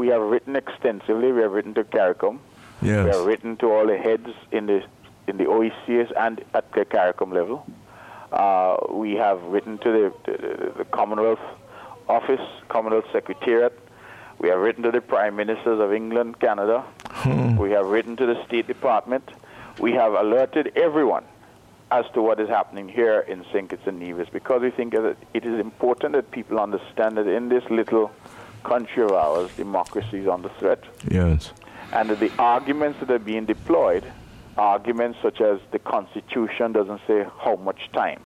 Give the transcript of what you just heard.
we have written extensively. We have written to CARICOM. Yes. We have written to all the heads in the OECS and at the CARICOM level. We have written to the Commonwealth Office, Commonwealth Secretariat. We have written to the Prime Ministers of England, Canada. We have written to the State Department. We have alerted everyone as to what is happening here in St. Kitts and Nevis, because we think that it is important that people understand that in this little country of ours, democracy is under threat. Yes. And that the arguments that are being deployed, arguments such as the Constitution doesn't say how much time.